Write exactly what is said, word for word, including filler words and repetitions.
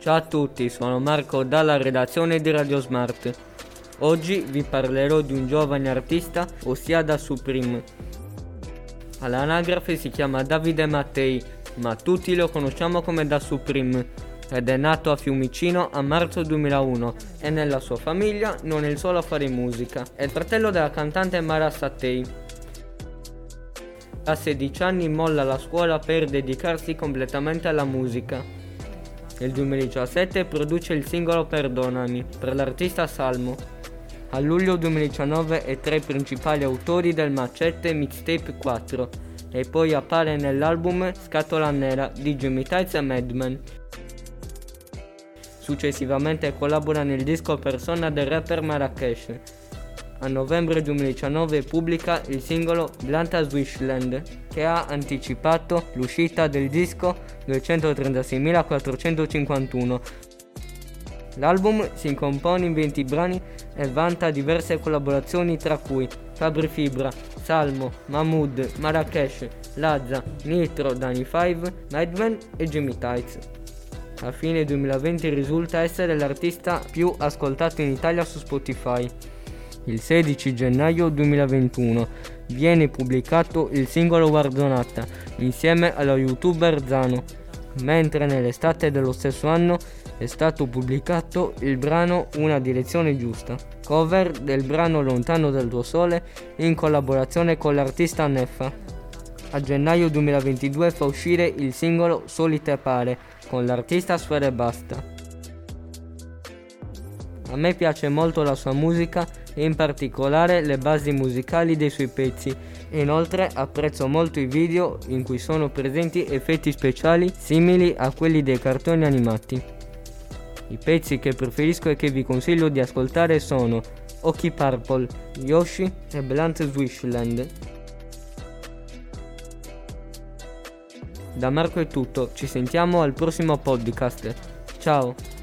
Ciao a tutti, sono Marco dalla redazione di Radio Smart. Oggi vi parlerò di un giovane artista, ossia Da Supreme. All'anagrafe si chiama Davide Mattei, ma tutti lo conosciamo come Da Supreme, ed è nato a Fiumicino a marzo duemilauno e nella sua famiglia non è il solo a fare musica. È il fratello della cantante Mara Sattei. A sedici anni molla la scuola per dedicarsi completamente alla musica. Nel duemiladiciassette produce il singolo Perdonami per l'artista Salmo. A luglio duemiladiciannove è tra i principali autori del Macette Mixtape quattro e poi appare nell'album Scatola Nera di Jimmy Tights e Madman. Successivamente collabora nel disco Persona del rapper Marrakesh. A novembre duemiladiciannove pubblica il singolo Blanta's Wishland, che ha anticipato l'uscita del disco duecentotrentaseimilaquattrocentocinquantuno. L'album si compone in venti brani e vanta diverse collaborazioni, tra cui Fabri Fibra, Salmo, Mahmood, Marrakesh, Lazza, Nitro, Danny Five, Madman e Jimmy Tights. A fine duemilaventi risulta essere l'artista più ascoltato in Italia su Spotify. Il sedici gennaio duemilaventuno viene pubblicato il singolo Guardonata insieme allo youtuber Zano, mentre nell'estate dello stesso anno è stato pubblicato il brano Una direzione giusta, cover del brano Lontano dal tuo sole in collaborazione con l'artista Neffa. A gennaio duemilaventidue fa uscire il singolo Solite Pare con l'artista Sfera Ebbasta. A me piace molto la sua musica e in particolare le basi musicali dei suoi pezzi. Inoltre apprezzo molto i video in cui sono presenti effetti speciali simili a quelli dei cartoni animati. I pezzi che preferisco e che vi consiglio di ascoltare sono Occhi Purple, Yoshi e Blunt Swishland. Da Marco è tutto, ci sentiamo al prossimo podcast. Ciao!